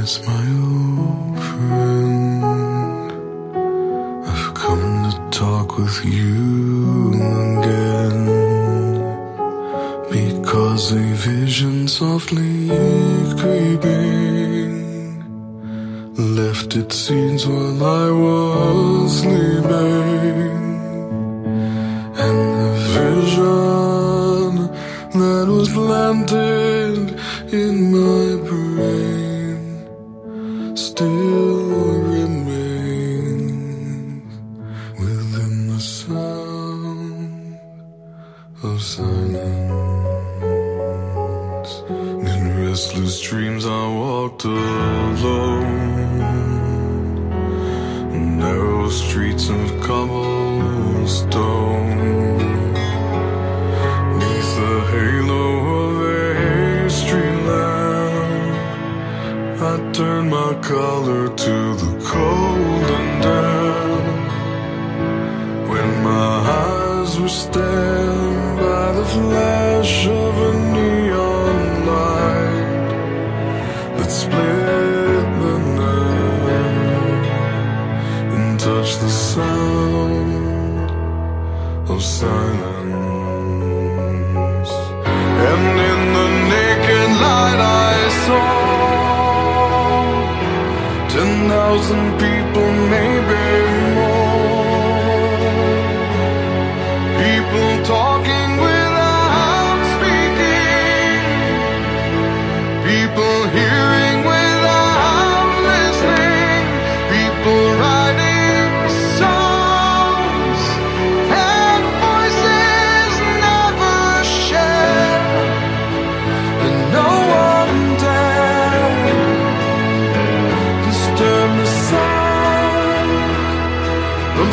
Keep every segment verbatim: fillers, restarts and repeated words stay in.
Yes, my old friend, I've come to talk with you again, because a vision softly creeping left its seeds while I was sleeping, and the vision that was planted in my brain still remains within the sound of silence. In restless dreams I walked alone, narrow streets of cobblestone, neath the halo of a street lamp, I turned my collar to the cold and damp. When my eyes were stabbed by the flash of a neon light that split the night and touched the sound of silence. And in the naked light I saw ten thousand people, maybe more, people talking without speaking, people hearing without listening, people writing songs and voices never shared, and no one dared disturb the sound of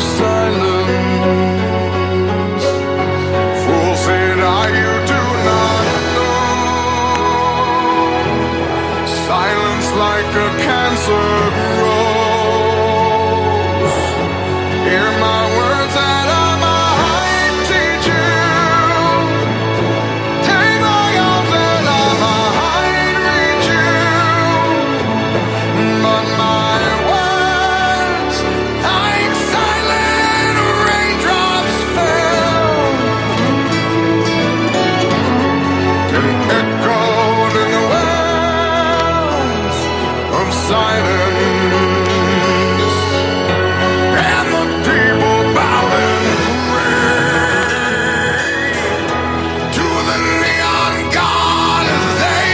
silence. Fool said I, you do not know, silence like a cancer grows. Hear my words that I might teach you, take my arms that I might reach you, but my words like silent raindrops fell and echoed in the wells of silence, and the people bowed and prayed to the neon god they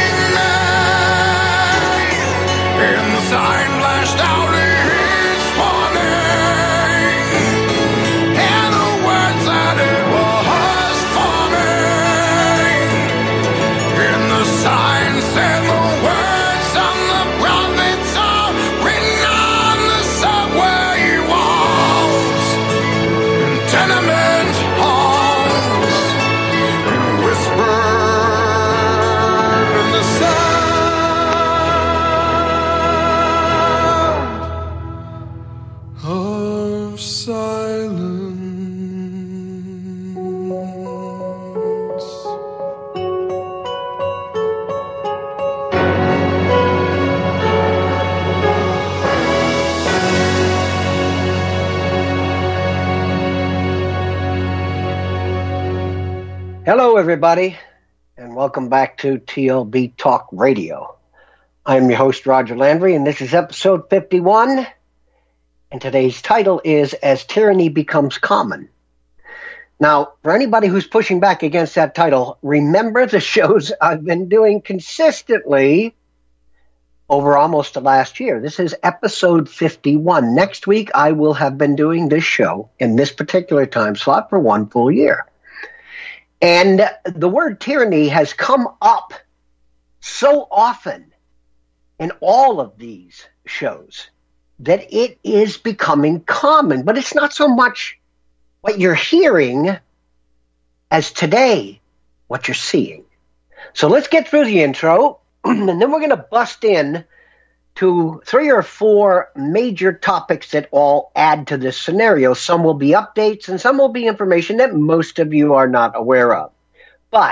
made, and the sign flashed out his warning, and the words that it was forming, and the sign said the words of the prophets are written on the subway walls and tenement halls, and whispered in the sound of silence. Hello, everybody, and welcome back to T L B Talk Radio. I'm your host, Roger Landry, and this is episode fifty-one, and today's title is As Tyranny Becomes Common. Now, for anybody who's pushing back against that title, remember the shows I've been doing consistently over almost the last year. This is episode fifty-one. Next week, I will have been doing this show in this particular time slot for one full year. And the word tyranny has come up so often in all of these shows that it is becoming common. But it's not so much what you're hearing as today what you're seeing. So let's get through the intro, and then we're going to bust in to three or four major topics that all add to this scenario. Some will be updates and some will be information that most of you are not aware of. But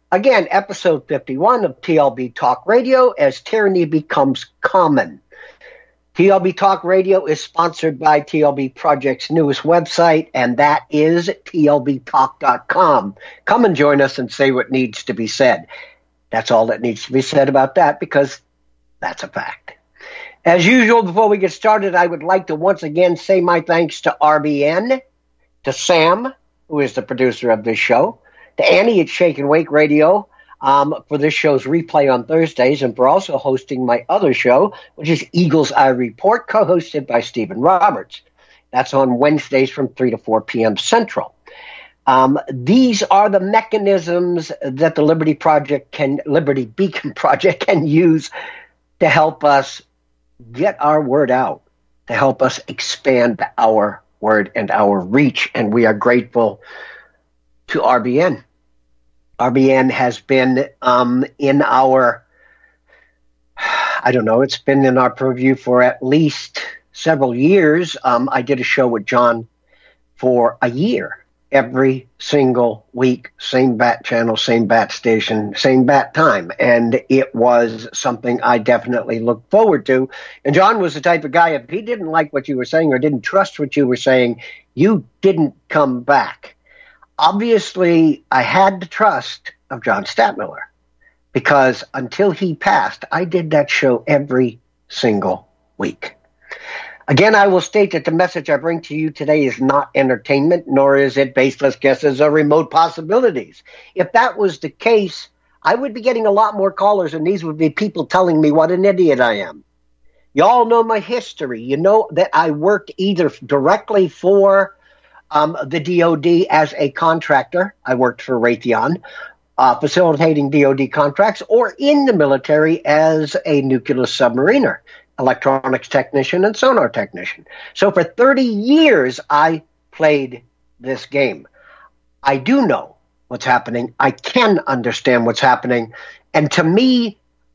Again, episode fifty-one of T L B Talk Radio, as tyranny becomes common. T L B Talk Radio is sponsored by T L B Project's newest website, and that is T L B talk dot com. Come and join us and say what needs to be said. That's all that needs to be said about that, because that's a fact. As usual, before we get started, I would like to once again say my thanks to R B N, to Sam, who is the producer of this show, to Annie at Shake and Wake Radio um, for this show's replay on Thursdays, and for also hosting my other show, which is Eagles Eye Report, co-hosted by Stephen Roberts. That's on Wednesdays from three to four p.m. Central. Um, these are the mechanisms that the Liberty Project can, Liberty Beacon Project can use to help us get our word out, to help us expand our word and our reach, and we are grateful to R B N. R B N has been um, in our, I don't know, it's been in our purview for at least several years. Um, I did a show with John for a year, every single week, same bat channel, same bat station, same bat time. And it was something I definitely looked forward to. And John was the type of guy, if he didn't like what you were saying or didn't trust what you were saying, you didn't come back. Obviously, I had the trust of John Stadtmiller, because until he passed, I did that show every single week. Again, I will state that the message I bring to you today is not entertainment, nor is it baseless guesses or remote possibilities. If that was the case, I would be getting a lot more callers, and these would be people telling me what an idiot I am. You all know my history. You know that I worked either directly for Um, the D O D as a contractor. I worked for Raytheon, uh, facilitating D O D contracts, or in the military as a nuclear submariner, electronics technician and sonar technician. So for thirty years, I played this game. I do know what's happening. I can understand what's happening. And to me,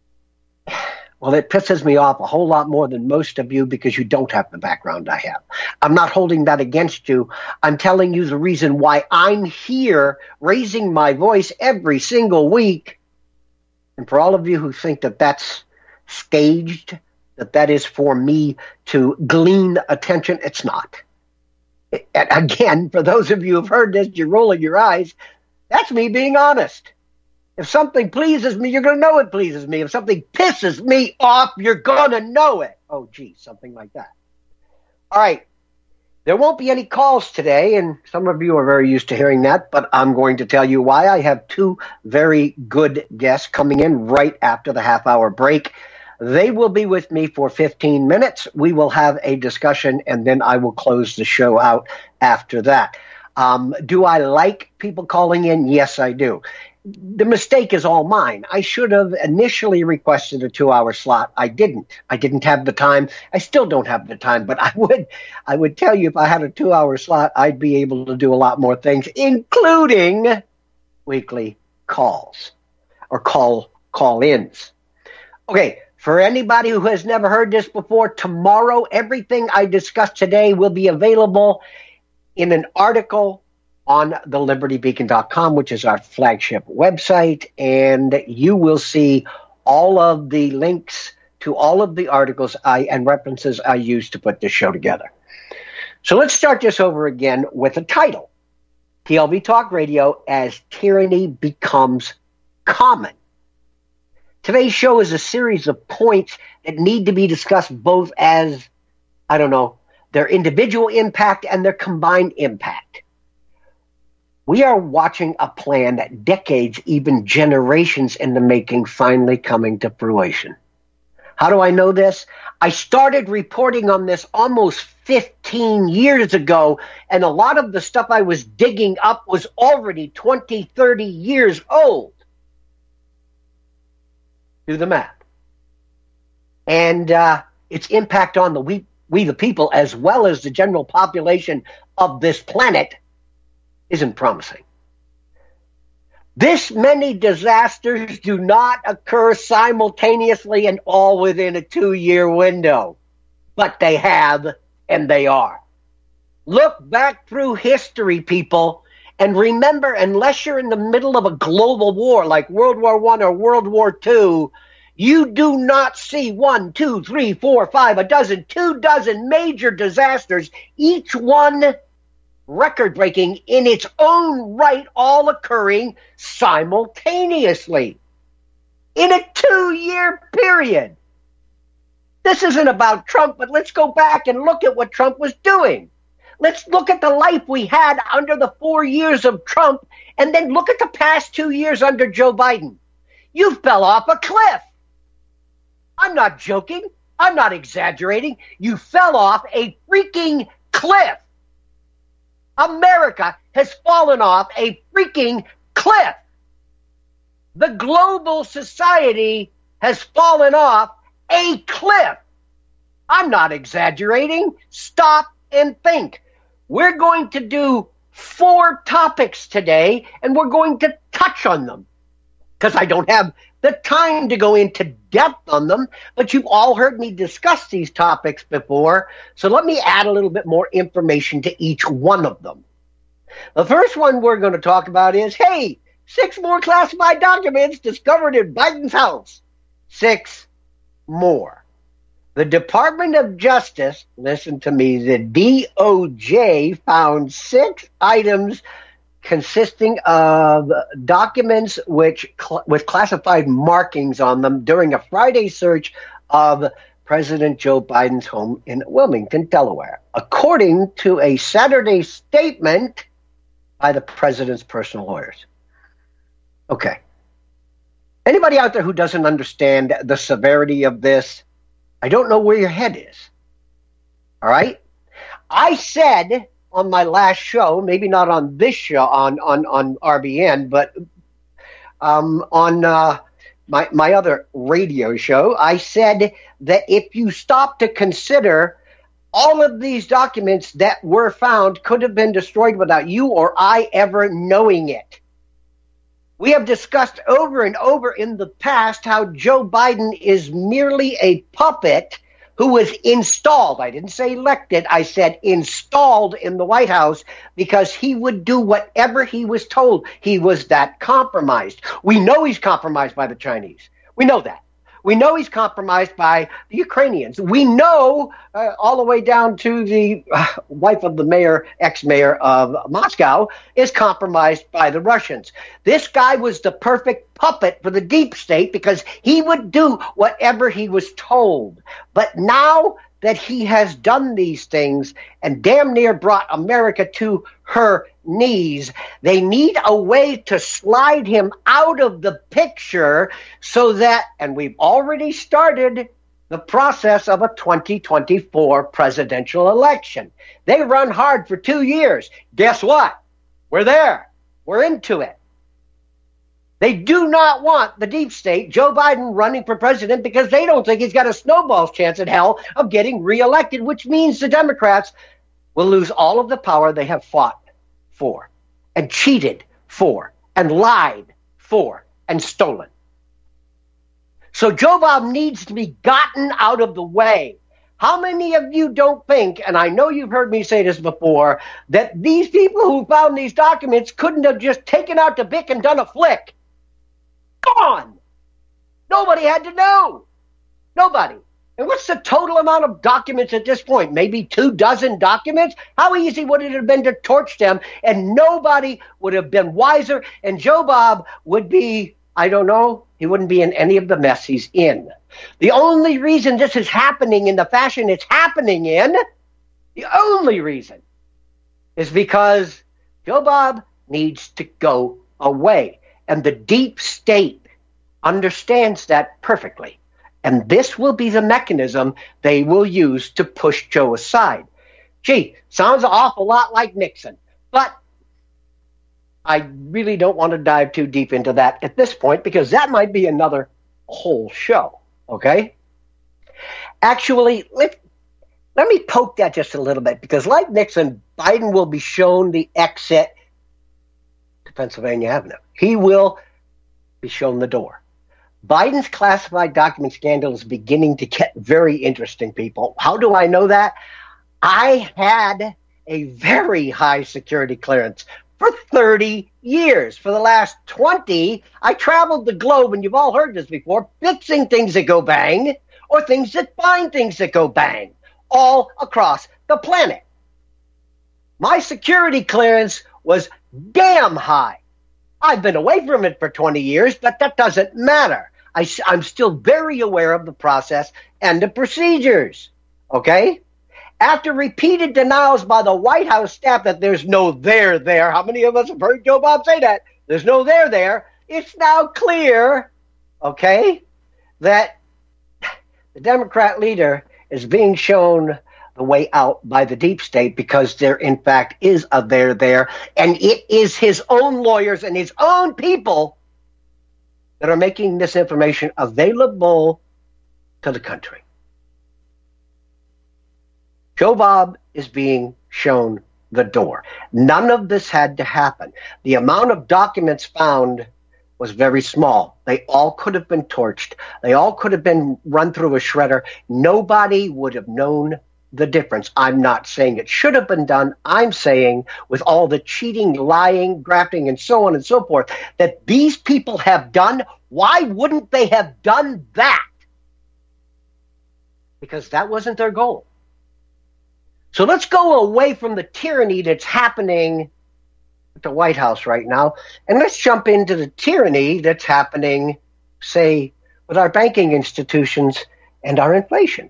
well, it pisses me off a whole lot more than most of you, because you don't have the background I have. I'm not holding that against you. I'm telling you the reason why I'm here raising my voice every single week. And for all of you who think that that's staged, that that is for me to glean attention, it's not. And again, for those of you who've heard this, you're rolling your eyes. That's me being honest. If something pleases me, you're going to know it pleases me. If something pisses me off, you're going to know it. Oh, geez, something like that. All right. There won't be any calls today, and some of you are very used to hearing that, but I'm going to tell you why. I have two very good guests coming in right after the half-hour break. They will be with me for fifteen minutes. We will have a discussion, and then I will close the show out after that. Um, do I like people calling in? Yes, I do. The mistake is all mine. I should have initially requested a two-hour slot. I didn't. I didn't have the time. I still don't have the time, but I would I would tell you, if I had a two-hour slot, I'd be able to do a lot more things, including weekly calls or call call-ins. Okay, for anybody who has never heard this before, tomorrow everything I discussed today will be available in an article on the liberty beacon dot com, which is our flagship website, and you will see all of the links to all of the articles I and references I used to put this show together. So let's start this over again with a title. T L B Talk Radio, as tyranny becomes common. Today's show is a series of points that need to be discussed both as, I don't know, their individual impact and their combined impact. We are watching a plan that decades, even generations in the making, finally coming to fruition. How do I know this? I started reporting on this almost fifteen years ago, and a lot of the stuff I was digging up was already twenty, thirty years old. Do the math. And uh, its impact on the we, we the people, as well as the general population of this planet, isn't promising. This many disasters do not occur simultaneously and all within a two-year window, but they have, and they are. Look back through history, people, And remember, unless you're in the middle of a global war like World War One or World War Two, you do not see one, two, three, four, five, a dozen, two dozen major disasters, each one record-breaking in its own right, all occurring simultaneously in a two-year period. This isn't about Trump, but let's go back and look at what Trump was doing. Let's look at the life we had under the four years of Trump, and then look at the past two years under Joe Biden. You fell off a cliff. I'm not joking. I'm not exaggerating. You fell off a freaking cliff. America has fallen off a freaking cliff. The global society has fallen off a cliff. I'm not exaggerating. Stop and think. We're going to do four topics today, and we're going to touch on them because I don't have the time to go into depth on them, but you've all heard me discuss these topics before, so let me add a little bit more information to each one of them. The first one we're going to talk about is, hey, six more classified documents discovered in Biden's house. Six more. The Department of Justice, listen to me, the D O J found six items consisting of documents which cl- with classified markings on them during a Friday search of President Joe Biden's home in Wilmington, Delaware, according to a Saturday statement by the president's personal lawyers. Okay. Anybody out there who doesn't understand the severity of this, I don't know where your head is. All right? I said on my last show, maybe not on this show, on, on, on R B N, but um, on uh, my, my other radio show, I said that if you stop to consider all of these documents that were found could have been destroyed without you or I ever knowing it. We have discussed over and over in the past how Joe Biden is merely a puppet who was installed. I didn't say elected. I said installed in the White House because he would do whatever he was told. He was that compromised. We know he's compromised by the Chinese. We know that. We know he's compromised by the Ukrainians. We know uh, all the way down to the uh, wife of the mayor, ex-mayor of Moscow, is compromised by the Russians. This guy was the perfect puppet for the deep state because he would do whatever he was told. But now that he has done these things and damn near brought America to her knees, they need a way to slide him out of the picture so that, and we've already started the process of a twenty twenty-four presidential election. They run hard for two years. Guess what? We're there. We're into it. They do not want the deep state, Joe Biden, running for president because they don't think he's got a snowball's chance in hell of getting reelected, which means the Democrats will lose all of the power they have fought for and cheated for and lied for and stolen. So Joe Biden needs to be gotten out of the way. How many of you don't think, and I know you've heard me say this before, that these people who found these documents couldn't have just taken out the Bic and done a flick? Gone. Nobody had to know. Nobody. And what's the total amount of documents at this point? Maybe two dozen documents? How easy would it have been to torch them? And nobody would have been wiser. And Joe Bob would be, I don't know, he wouldn't be in any of the mess he's in. The only reason this is happening in the fashion it's happening in, the only reason, is because Joe Bob needs to go away. And the deep state understands that perfectly. And this will be the mechanism they will use to push Joe aside. Gee, sounds an awful lot like Nixon. But I really don't want to dive too deep into that at this point because that might be another whole show, okay? Actually, let, let me poke that just a little bit because like Nixon, Biden will be shown the exit to Pennsylvania Avenue. He will be shown the door. Biden's classified document scandal is beginning to get very interesting, people. How do I know that? I had a very high security clearance for thirty years. For the last twenty, I traveled the globe, and you've all heard this before, fixing things that go bang or things that find things that go bang all across the planet. My security clearance was damn high. I've been away from it for twenty years, but that doesn't matter. I, I'm still very aware of the process and the procedures, okay? After repeated denials by the White House staff that there's no there there, how many of us have heard Joe Bob say that? There's no there there. It's now clear, okay, that the Democrat leader is being shown the way out by the deep state because there, in fact, is a there there, and it is his own lawyers and his own people that are making this information available to the country. Joe Bob is being shown the door. None of this had to happen. The amount of documents found was very small. They all could have been torched. They all could have been run through a shredder. Nobody would have known the difference. I'm not saying it should have been done. I'm saying with all the cheating, lying, grafting, and so on and so forth that these people have done, why wouldn't they have done that? Because that wasn't their goal. So let's go away from the tyranny that's happening at the White House right now, and let's jump into the tyranny that's happening, say, with our banking institutions and our inflation.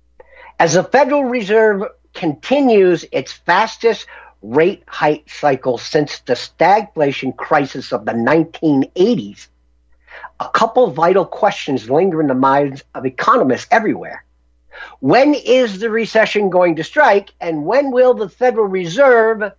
As the Federal Reserve continues its fastest rate hike cycle since the stagflation crisis of the nineteen eighties, a couple vital questions linger in the minds of economists everywhere. When is the recession going to strike, and when will the Federal Reserve,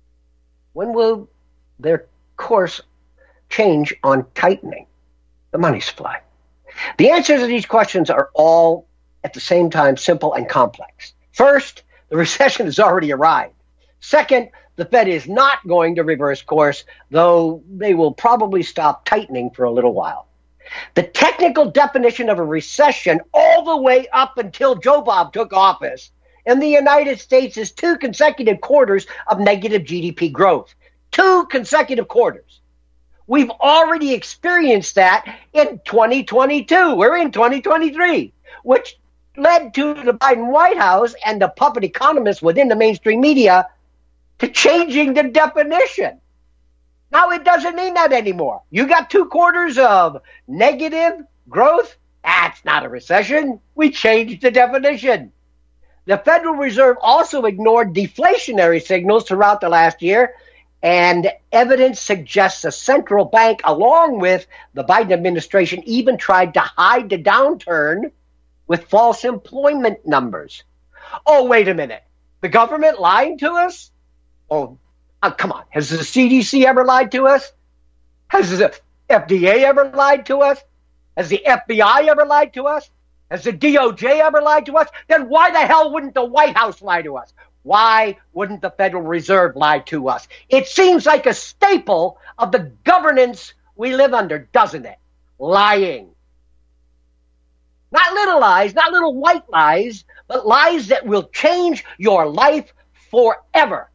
when will their course change on tightening the money supply? The answers to these questions are all at the same time simple and complex. First, the recession has already arrived. Second, the Fed is not going to reverse course, though they will probably stop tightening for a little while. The technical definition of a recession all the way up until Joe Bob took office in the United States is two consecutive quarters of negative G D P growth. Two consecutive quarters. We've already experienced that in twenty twenty-two. We're in twenty twenty-three, which led to the Biden White House and the puppet economists within the mainstream media to changing the definition. Now it doesn't mean that anymore. You got two quarters of negative growth? That's not a recession. We changed the definition. The Federal Reserve also ignored deflationary signals throughout the last year, and evidence suggests the central bank, along with the Biden administration, even tried to hide the downturn with false employment numbers. Oh, wait a minute. The government lying to us? Oh, uh, come on. Has the C D C ever lied to us? Has the F D A ever lied to us? Has the F B I ever lied to us? Has the D O J ever lied to us? Then why the hell wouldn't the White House lie to us? Why wouldn't the Federal Reserve lie to us? It seems like a staple of the governance we live under, doesn't it? Lying. Not little lies, not little white lies, but lies that will change your life forever.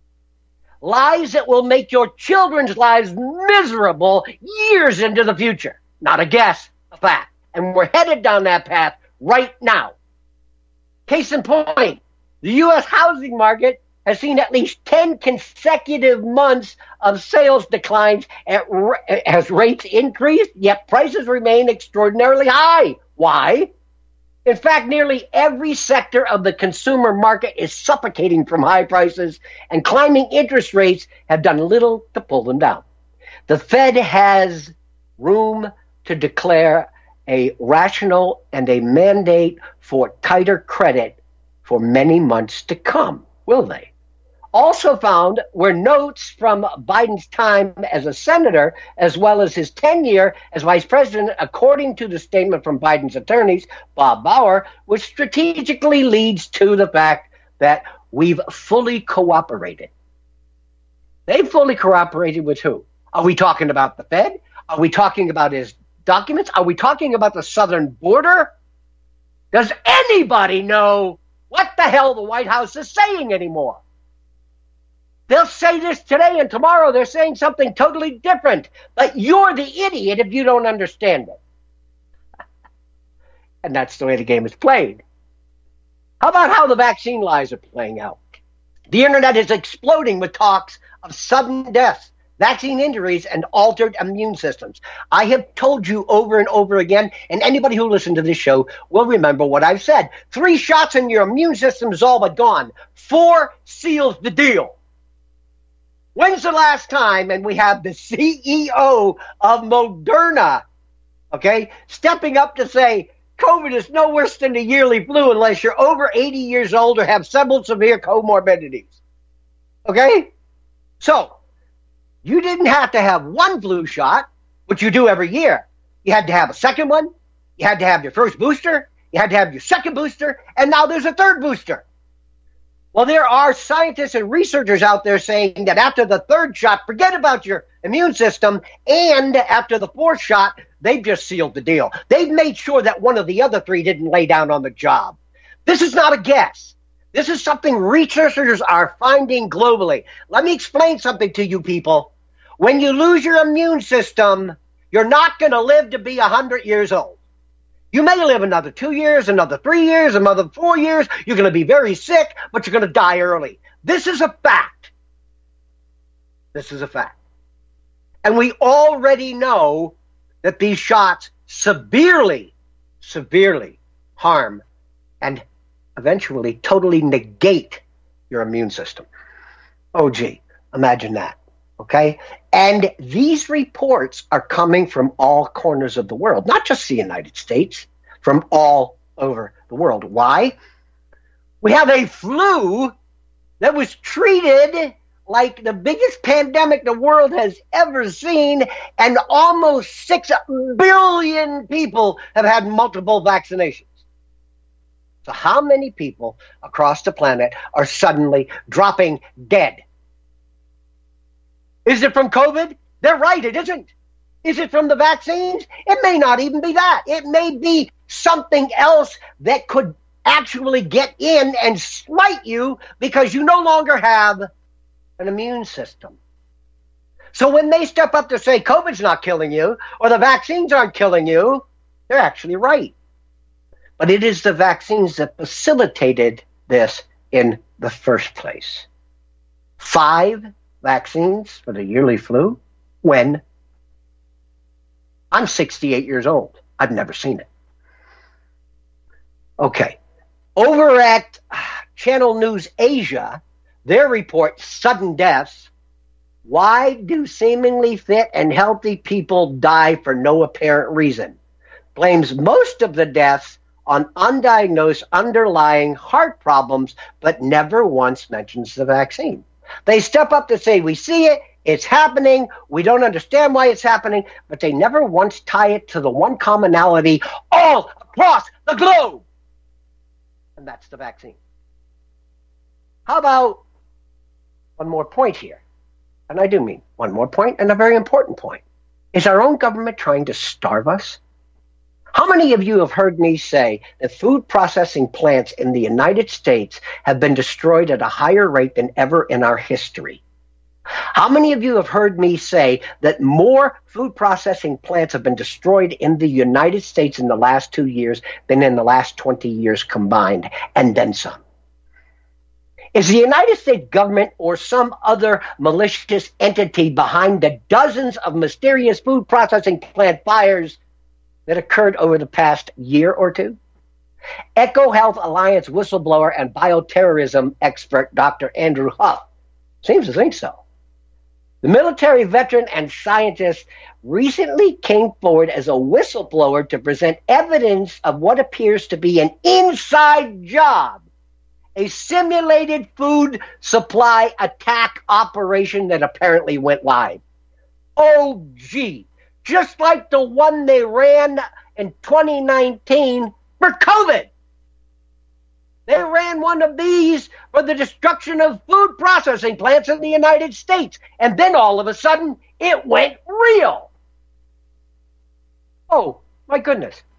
Lies that will make your children's lives miserable years into the future. Not a guess, a fact. And we're headed down that path right now. Case in point, the U S housing market has seen at least ten consecutive months of sales declines as rates increase, yet prices remain extraordinarily high. Why? In fact, nearly every sector of the consumer market is suffocating from high prices, and climbing interest rates have done little to pull them down. The Fed has room to declare a rational and a mandate for tighter credit for many months to come, will they? Also found were notes from Biden's time as a senator, as well as his tenure as vice president, according to the statement from Biden's attorneys, Bob Bauer, which strategically leads to the fact that we've fully cooperated. They fully cooperated with who? Are we talking about the Fed? Are we talking about his documents? Are we talking about the southern border? Does anybody know what the hell the White House is saying anymore? They'll say this today and tomorrow they're saying something totally different. But you're the idiot if you don't understand it. And that's the way the game is played. How about how the vaccine lies are playing out? The internet is exploding with talks of sudden deaths, vaccine injuries, and altered immune systems. I have told you over and over again, and anybody who listened to this show will remember what I've said. Three shots and your immune system is all but gone. Four seals the deal. When's the last time, and we have the C E O of Moderna, okay, stepping up to say, COVID is no worse than the yearly flu unless you're over eighty years old or have several severe comorbidities. Okay? So, you didn't have to have one flu shot, which you do every year. You had to have a second one. You had to have your first booster. You had to have your second booster. And now there's a third booster. Well, there are scientists and researchers out there saying that after the third shot, forget about your immune system. And after the fourth shot, they've just sealed the deal. They've made sure that one of the other three didn't lay down on the job. This is not a guess. This is something researchers are finding globally. Let me explain something to you people. When you lose your immune system, you're not going to live to be one hundred years old. You may live another two years, another three years, another four years. You're going to be very sick, but you're going to die early. This is a fact. This is a fact. And we already know that these shots severely, severely harm and eventually totally negate your immune system. Oh, gee, imagine that. Okay? And these reports are coming from all corners of the world, not just the United States, from all over the world. Why? We have a flu that was treated like the biggest pandemic the world has ever seen, and almost six billion people have had multiple vaccinations. So how many people across the planet are suddenly dropping dead? Is it from COVID? They're right, it isn't. Is it from the vaccines? It may not even be that. It may be something else that could actually get in and smite you because you no longer have an immune system. So when they step up to say COVID's not killing you or the vaccines aren't killing you, they're actually right. But it is the vaccines that facilitated this in the first place. Five vaccines for the yearly flu when I'm sixty-eight years old. I've never seen it. Okay. Over at Channel News Asia, their report, Sudden Deaths. Why do seemingly fit and healthy people die for no apparent reason? Blames most of the deaths on undiagnosed underlying heart problems, but never once mentions the vaccine. They step up to say, we see it, it's happening, we don't understand why it's happening, but they never once tie it to the one commonality all across the globe. And that's the vaccine. How about one more point here? And I do mean one more point, and a very important point. Is our own government trying to starve us? How many of you have heard me say that food processing plants in the United States have been destroyed at a higher rate than ever in our history? How many of you have heard me say that more food processing plants have been destroyed in the United States in the last two years than in the last twenty years combined, and then some? Is the United States government or some other malicious entity behind the dozens of mysterious food processing plant fires that occurred over the past year or two? EcoHealth Alliance whistleblower and bioterrorism expert Doctor Andrew Huff seems to think so. The military veteran and scientist recently came forward as a whistleblower to present evidence of what appears to be an inside job, a simulated food supply attack operation that apparently went live. Oh, gee. Just like the one they ran in twenty nineteen for COVID. They ran one of these for the destruction of food processing plants in the United States. And then all of a sudden, it went real. Oh, my goodness.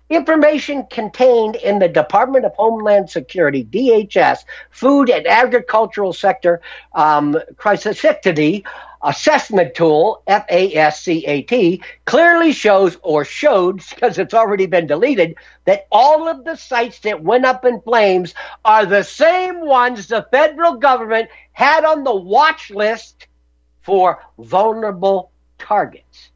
Information contained in the Department of Homeland Security, D H S, Food and Agricultural Sector um, Criticity Assessment Tool, F A S C A T, clearly shows, or showed, because it's already been deleted, that all of the sites that went up in flames are the same ones the federal government had on the watch list for vulnerable targets.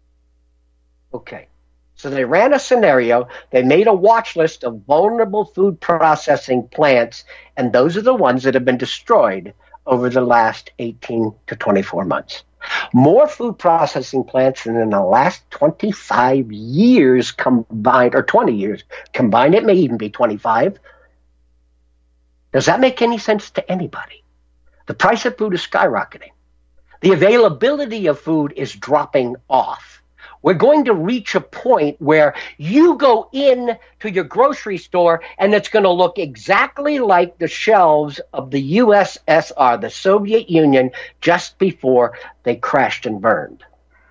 Okay. So they ran a scenario, they made a watch list of vulnerable food processing plants, and those are the ones that have been destroyed over the last eighteen to twenty-four months. More food processing plants than in the last twenty-five years combined, or twenty years combined. It may even be twenty-five. Does that make any sense to anybody? The price of food is skyrocketing. The availability of food is dropping off. We're going to reach a point where you go in to your grocery store and it's going to look exactly like the shelves of the U S S R, the Soviet Union, just before they crashed and burned.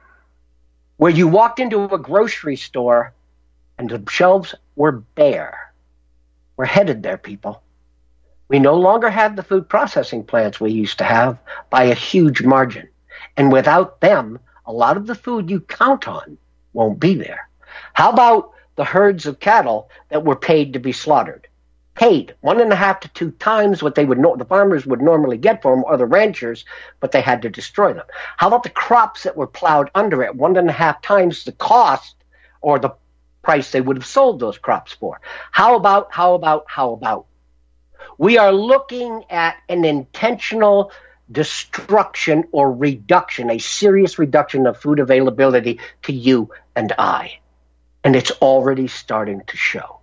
Where you walked into a grocery store and the shelves were bare. We're headed there, people. We no longer have the food processing plants we used to have by a huge margin. And without them, a lot of the food you count on won't be there. How about the herds of cattle that were paid to be slaughtered? Paid one and a half to two times what they would know, the farmers would normally get for them, or the ranchers, but they had to destroy them. How about the crops that were plowed under it? One and a half times the cost or the price they would have sold those crops for. How about, how about, how about? We are looking at an intentional destruction or reduction, a serious reduction of food availability to you and I. And it's already starting to show.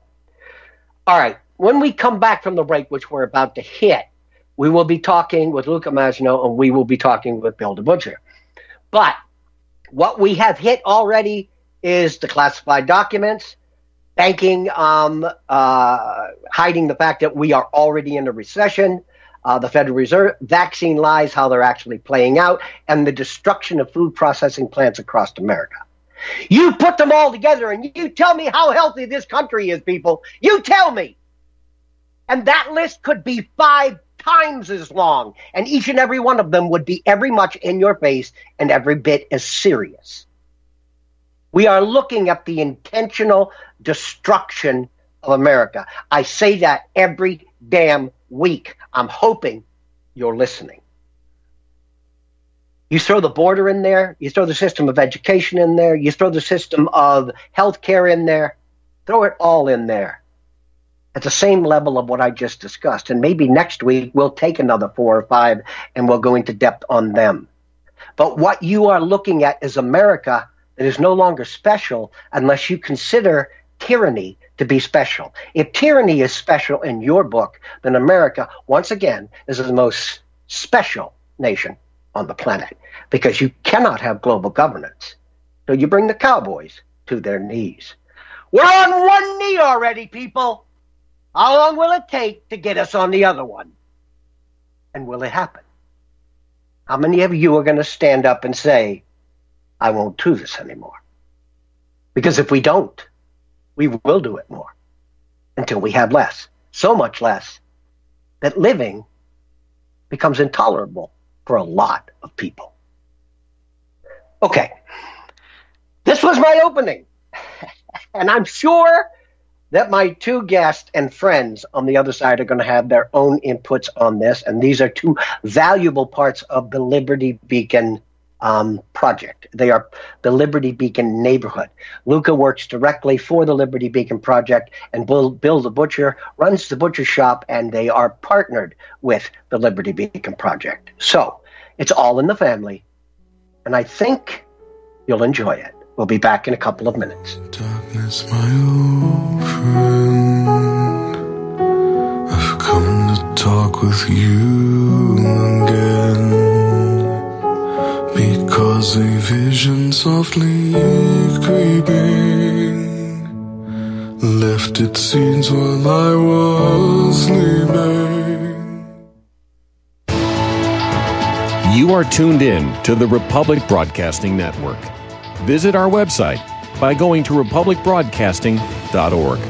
All right, when we come back from the break, which we're about to hit, we will be talking with Luca Masino and we will be talking with Bill DeButcher. But what we have hit already is the classified documents, banking, um, uh, hiding the fact that we are already in a recession, Uh, the Federal Reserve, vaccine lies, how they're actually playing out, and the destruction of food processing plants across America. You put them all together and you tell me how healthy this country is, people. You tell me. And that list could be five times as long, and each and every one of them would be every much in your face and every bit as serious. We are looking at the intentional destruction of America. I say that every damn week. I'm hoping you're listening. You throw the border in there, you throw the system of education in there, you throw the system of healthcare in there, throw it all in there at the same level of what I just discussed. And maybe next week we'll take another four or five and we'll go into depth on them. But what you are looking at is America that is no longer special unless you consider tyranny to be special. If tyranny is special in your book, then America, once again, is the most special nation on the planet, because you cannot have global governance till you bring the cowboys to their knees. We're on one knee already, people. How long will it take to get us on the other one? And will it happen? How many of you are going to stand up and say, I won't do this anymore? Because if we don't, we will do it more until we have less, so much less, that living becomes intolerable for a lot of people. Okay, this was my opening, and I'm sure that my two guests and friends on the other side are going to have their own inputs on this, and these are two valuable parts of the Liberty Beacon Um, project. They are the Liberty Beacon neighborhood. Luca works directly for the Liberty Beacon project, and Bill, Bill the Butcher runs the butcher shop, and they are partnered with the Liberty Beacon project. So it's all in the family, and I think you'll enjoy it. We'll be back in a couple of minutes. Darkness, my old friend, I've come to talk with you again. Because a vision softly creeping left its scenes while I was sleeping. You are tuned in to the Republic Broadcasting Network. Visit our website by going to republic broadcasting dot org.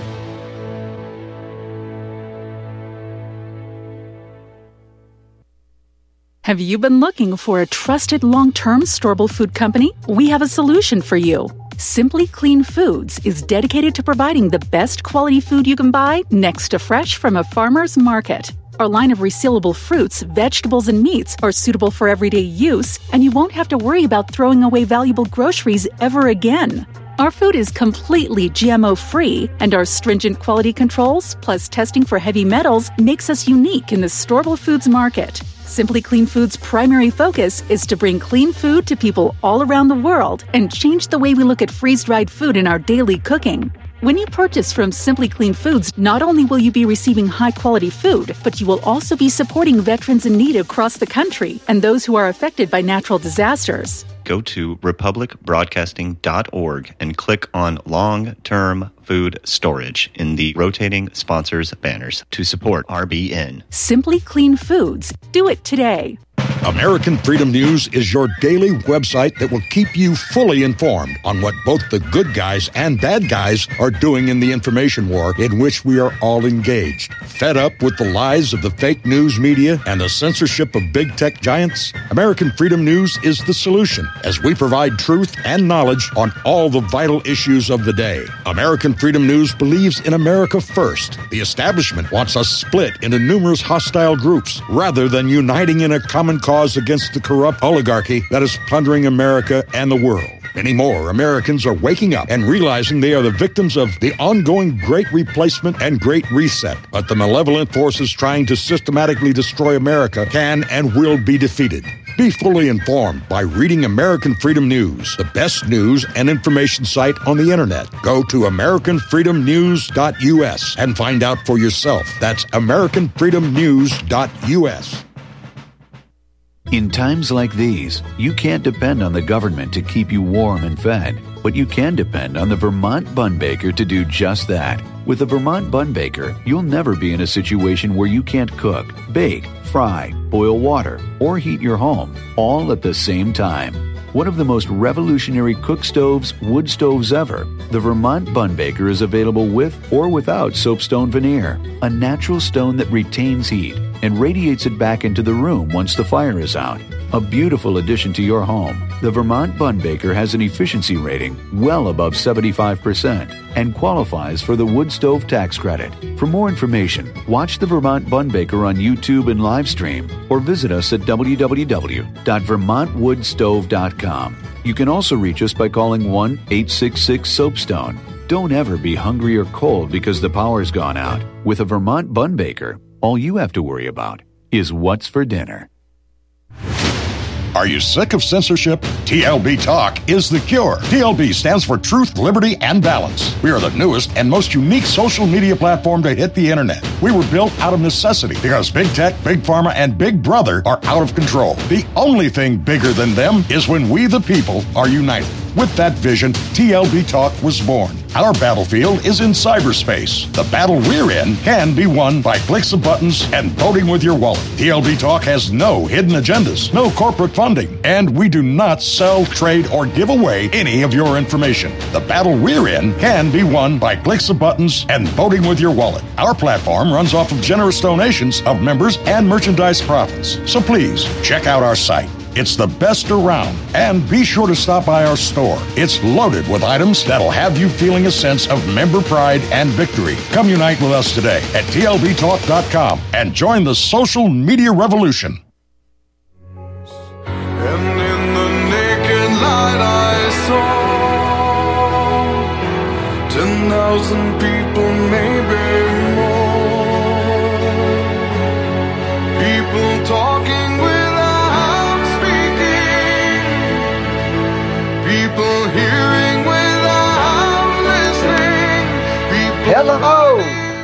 Have you been looking for a trusted long-term storable food company? We have a solution for you. Simply Clean Foods is dedicated to providing the best quality food you can buy next to fresh from a farmer's market. Our line of resealable fruits, vegetables, and meats are suitable for everyday use, and you won't have to worry about throwing away valuable groceries ever again. Our food is completely G M O-free, and our stringent quality controls, plus testing for heavy metals, makes us unique in the storable foods market. Simply Clean Foods' primary focus is to bring clean food to people all around the world and change the way we look at freeze-dried food in our daily cooking. When you purchase from Simply Clean Foods, not only will you be receiving high-quality food, but you will also be supporting veterans in need across the country and those who are affected by natural disasters. Go to republic broadcasting dot org and click on Long-Term Food Storage in the rotating sponsors banners to support R B N. Simply Clean Foods. Do it today. American Freedom News is your daily website that will keep you fully informed on what both the good guys and bad guys are doing in the information war in which we are all engaged. Fed up with the lies of the fake news media and the censorship of big tech giants? American Freedom News is the solution, as we provide truth and knowledge on all the vital issues of the day. American Freedom News believes in America first. The establishment wants us split into numerous hostile groups rather than uniting in a common cause against the corrupt oligarchy that is plundering America and the world. Many more Americans are waking up and realizing they are the victims of the ongoing Great Replacement and Great Reset. But the malevolent forces trying to systematically destroy America can and will be defeated. Be fully informed by reading American Freedom News, the best news and information site on the internet. Go to american freedom news dot u s and find out for yourself. That's american freedom news dot u s. In times like these, you can't depend on the government to keep you warm and fed, but you can depend on the Vermont Bun Baker to do just that. With the Vermont Bun Baker, you'll never be in a situation where you can't cook, bake, fry, boil water, or heat your home, all at the same time. One of the most revolutionary cook stoves, wood stoves ever, the Vermont Bun Baker is available with or without soapstone veneer, a natural stone that retains heat and radiates it back into the room once the fire is out. A beautiful addition to your home, the Vermont Bun Baker has an efficiency rating well above seventy-five percent and qualifies for the wood stove tax credit. For more information, watch the Vermont Bun Baker on YouTube and live stream, or visit us at w w w dot vermont wood stove dot com. You can also reach us by calling one eight six six soapstone. Don't ever be hungry or cold because the power's gone out. With a Vermont Bun Baker, all you have to worry about is what's for dinner. Are you sick of censorship? T L B Talk is the cure. T L B stands for Truth, Liberty, and Balance. We are the newest and most unique social media platform to hit the internet. We were built out of necessity because Big Tech, Big Pharma, and Big Brother are out of control. The only thing bigger than them is when we the people are united. With that vision, T L B Talk was born. Our battlefield is in cyberspace. The battle we're in can be won by clicks of buttons and voting with your wallet. T L B Talk has no hidden agendas, no corporate funding, and we do not sell, trade, or give away any of your information. The battle we're in can be won by clicks of buttons and voting with your wallet. Our platform runs off of generous donations of members and merchandise profits. So please, check out our site. It's the best around. And be sure to stop by our store. It's loaded with items that'll have you feeling a sense of member pride and victory. Come unite with us today at T L B talk dot com and join the social media revolution. And in the naked light I saw ten thousand people, maybe more. People talking without speaking. People hearing without listening. People Hello.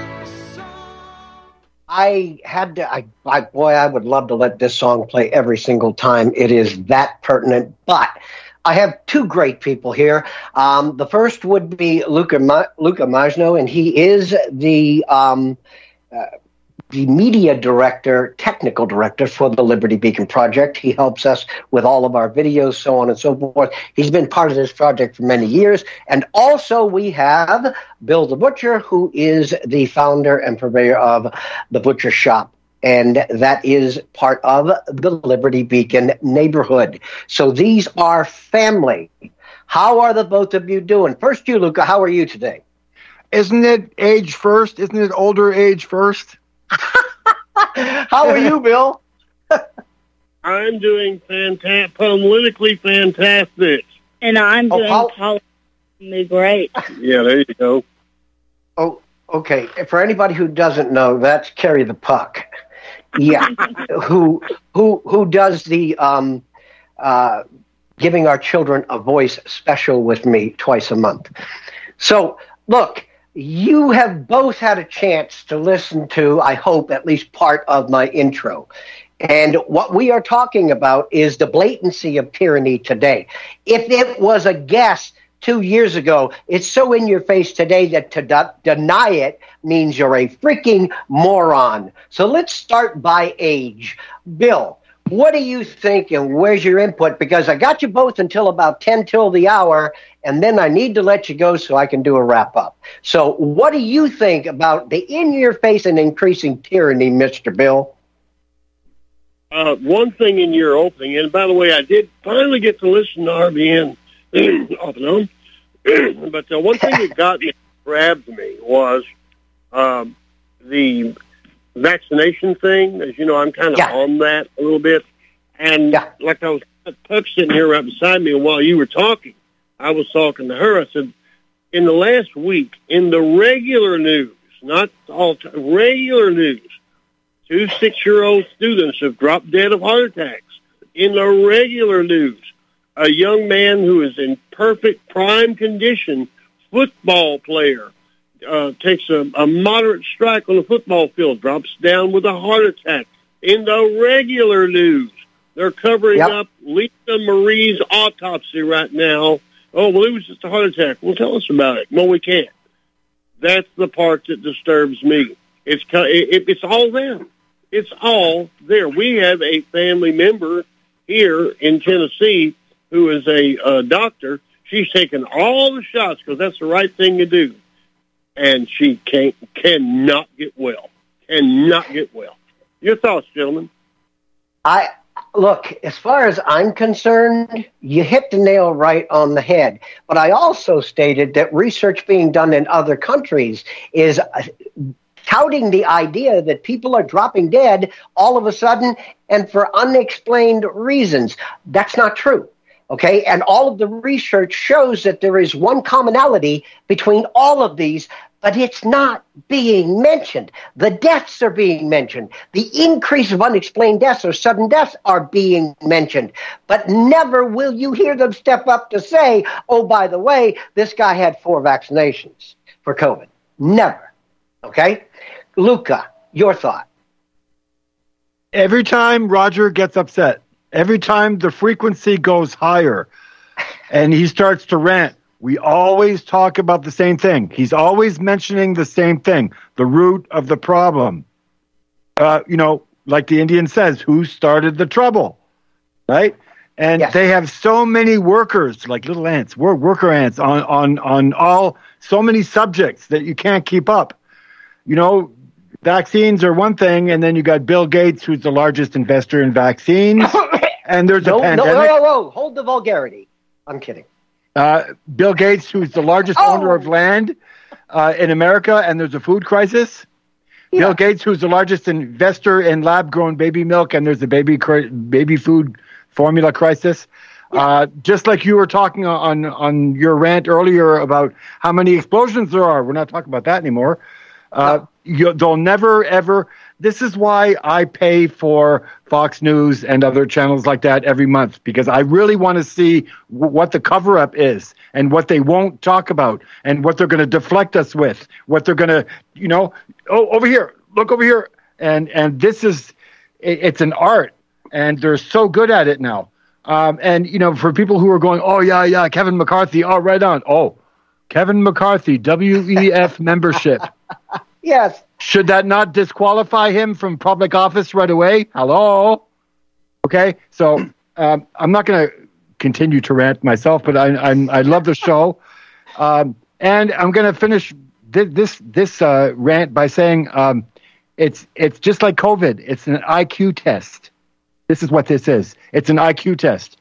I had to, I, I, boy, I would love to let this song play every single time. It is that pertinent. But I have two great people here. Um, the first would be Luca, Ma- Luca Magno, and he is the um, uh, the media director, technical director for the Liberty Beacon Project. He helps us with all of our videos, so on and so forth. He's been part of this project for many years. And also we have Bill the Butcher, who is the founder and purveyor of The Butcher Shop. And that is part of the Liberty Beacon neighborhood. So these are family. How are the both of you doing? First, you, Luca, how are you today? Isn't it age first? Isn't it older age first? How are you, Bill? I'm doing fantastic, politically fantastic. And I'm Oh, doing how- politically great. Yeah, there you go. Oh, okay. For anybody who doesn't know, that's Carry the Puck. Yeah, who who who does the um, uh, Giving Our Children a Voice special with me twice a month. So, look, you have both had a chance to listen to, I hope, at least part of my intro. And what we are talking about is the blatancy of tyranny today. If it was a guess two years ago, it's so in your face today that to de- deny it means you're a freaking moron. So let's start by age. Bill, what do you think and where's your input? Because I got you both until about ten till the hour, and then I need to let you go so I can do a wrap-up. So what do you think about the in-your-face and increasing tyranny, Mister Bill? Uh, one thing in your opening, and by the way, I did finally get to listen to R B N off and on, but the one thing that got me, grabbed me, was um, the vaccination thing. As you know, I'm kind of Yeah. on that a little bit. And Yeah. like I was, Puck sitting here right beside me, and while you were talking, I was talking to her. I said, in the last week, in the regular news, not all time, regular news, two six-year-old students have dropped dead of heart attacks. In the regular news, a young man who is in perfect prime condition, football player, uh, takes a, a moderate strike on the football field, drops down with a heart attack. In the regular news, they're covering Yep. up Lisa Marie's autopsy right now. Oh, well, it was just a heart attack. Well, tell us about it. No, we can't. That's the part that disturbs me. It's it, it's all them. It's all there. We have a family member here in Tennessee who is a uh, doctor. She's taken all the shots because that's the right thing to do, and she can't cannot get well. Cannot get well. Your thoughts, gentlemen? I look, as far as I'm concerned, you hit the nail right on the head. But I also stated that research being done in other countries is uh, touting the idea that people are dropping dead all of a sudden and for unexplained reasons. That's not true. Okay, and all of the research shows that there is one commonality between all of these, but it's not being mentioned. The deaths are being mentioned. The increase of unexplained deaths or sudden deaths are being mentioned. But never will you hear them step up to say, oh, by the way, this guy had four vaccinations for COVID. Never. Okay? Luca, your thought. Every time Roger gets upset, every time the frequency goes higher and he starts to rant, we always talk about the same thing. He's always mentioning the same thing, the root of the problem. Uh, you know, like the Indian says, who started the trouble, right? And Yes. they have so many workers, like little ants, work, worker ants on, on, on all, so many subjects that you can't keep up. You know, vaccines are one thing, and then you got Bill Gates, who's the largest investor in vaccines, and there's No, a no, pandemic. whoa, whoa, whoa. Hold the vulgarity. I'm kidding. Uh, Bill Gates, who's the largest Oh. owner of land uh, in America, and there's a food crisis. Yeah. Bill Gates, who's the largest investor in lab-grown baby milk, and there's a baby cri- baby food formula crisis. Uh, just like you were talking on on your rant earlier about how many explosions there are. We're not talking about that anymore. Uh, you, they'll never, ever. This is why I pay for Fox News and other channels like that every month, because I really want to see w- what the cover-up is and what they won't talk about and what they're going to deflect us with, what they're going to, you know, oh, over here, look over here. And, and this is, it, it's an art, and they're so good at it now. Um, and, you know, for people who are going, oh, yeah, yeah, Kevin McCarthy, oh, right on. Oh, Kevin McCarthy, W E F membership. Yes. Should that not disqualify him from public office right away? Hello? Okay, so um, I'm not going to continue to rant myself, but I I'm, I love the show. Um, and I'm going to finish th- this this uh, rant by saying um, it's it's just like COVID. It's an I Q test. This is what this is. It's an I Q test.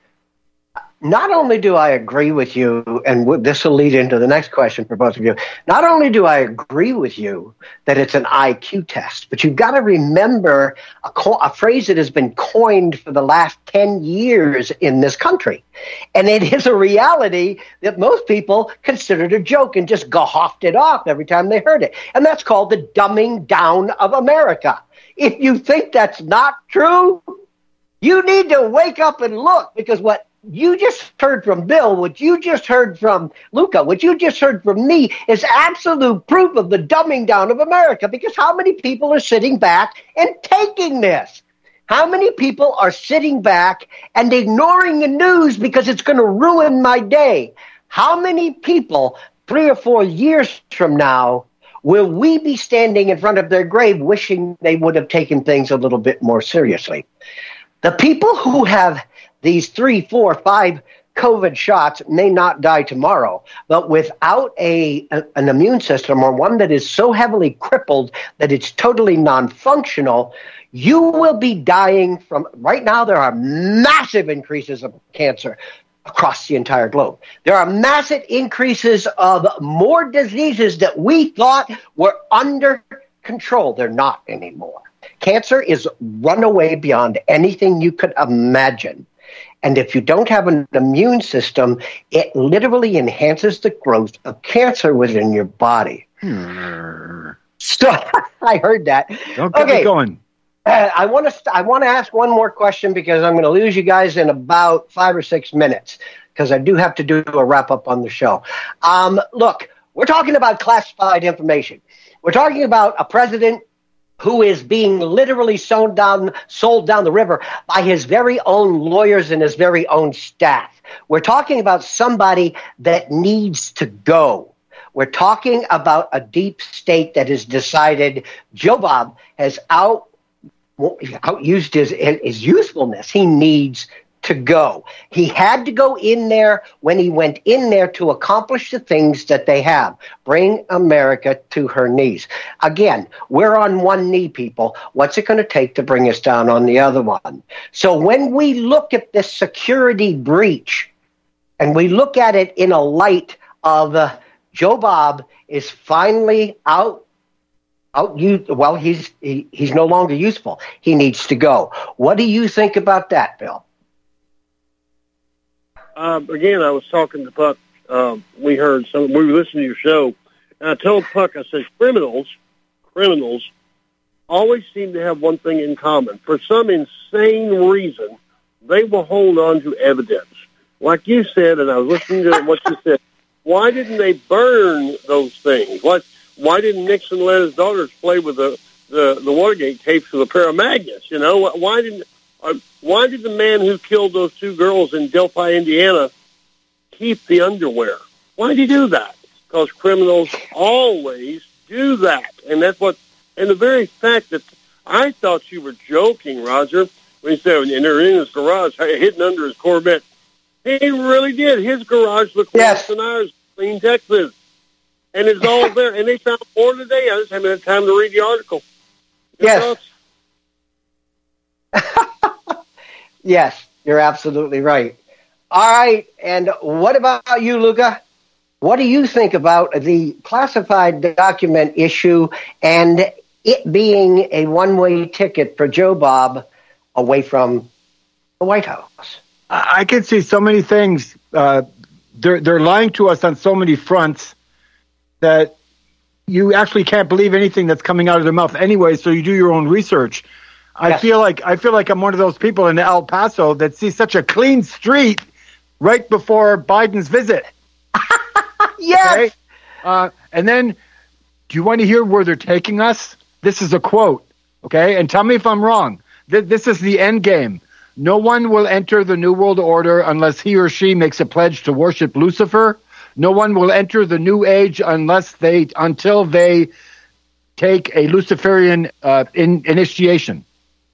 Not only do I agree with you, and w- this will lead into the next question for both of you, not only do I agree with you that it's an I Q test, but you've got to remember a, co- a phrase that has been coined for the last ten years in this country. And it is a reality that most people considered a joke and just gawked it off every time they heard it. And that's called the dumbing down of America. If you think that's not true, you need to wake up and look, because what you just heard from Bill, what you just heard from Luca, what you just heard from me is absolute proof of the dumbing down of America. Because how many people are sitting back and taking this? How many people are sitting back and ignoring the news because it's going to ruin my day? How many people three or four years from now will we be standing in front of their grave wishing they would have taken things a little bit more seriously? The people who have these three, four, five COVID shots may not die tomorrow, but without a, a an immune system, or one that is so heavily crippled that it's totally non-functional, you will be dying from. Right now, there are massive increases of cancer across the entire globe. There are massive increases of more diseases that we thought were under control. They're not anymore. Cancer is run away beyond anything you could imagine. And if you don't have an immune system, it literally enhances the growth of cancer within your body. Hmm. So I heard that. Don't get okay. me going. Uh, I want to st- I want to ask one more question, because I'm going to lose you guys in about five or six minutes, because I do have to do a wrap up on the show. Um, look, we're talking about classified information. We're talking about a president who is being literally sold down, sold down the river by his very own lawyers and his very own staff. We're talking about somebody that needs to go. We're talking about a deep state that has decided Joe Bob has out, outused his, his usefulness. He needs to go. He had to go in there when he went in there to accomplish the things that they have. Bring America to her knees. Again, we're on one knee, people. What's it going to take to bring us down on the other one? So when we look at this security breach, and we look at it in a light of uh, Joe Bob is finally out, out. Well, he's he, he's no longer useful. He needs to go. What do you think about that, Bill? Um, again, I was talking to Puck. Um, we heard some. We were listening to your show, and I told Puck, I said, criminals, criminals, always seem to have one thing in common. For some insane reason, they will hold on to evidence, like you said. And I was listening to what you said. Why didn't they burn those things? Why? Why didn't Nixon let his daughters play with the the, the Watergate tapes with a pair of magnets? You know, why didn't? Uh, why did the man who killed those two girls in Delphi, Indiana, keep the underwear? Why did he do that? Because criminals always do that. And that's what, and the very fact that I thought you were joking, Roger, when you said, and they're in his garage, hidden under his Corvette. He really did. His garage looked yes. worse than ours, in Texas. And it's all there. And they found more today. I just haven't had time to read the article. Your yes. thoughts? Yes, you're absolutely right. All right, and what about you, Luca? What do you think about the classified document issue and it being a one-way ticket for Joe Bob away from the White House? I can see so many things. Uh, they're they're lying to us on so many fronts that you actually can't believe anything that's coming out of their mouth anyway. So you do your own research. I yes. feel like I feel like I'm one of those people in El Paso that see such a clean street right before Biden's visit. Yes. Okay? Uh, and then, do you want to hear where they're taking us? This is a quote, okay? And tell me if I'm wrong. Th- this is the end game. No one will enter the New World Order unless he or she makes a pledge to worship Lucifer. No one will enter the New Age unless they until they take a Luciferian uh, in, initiation?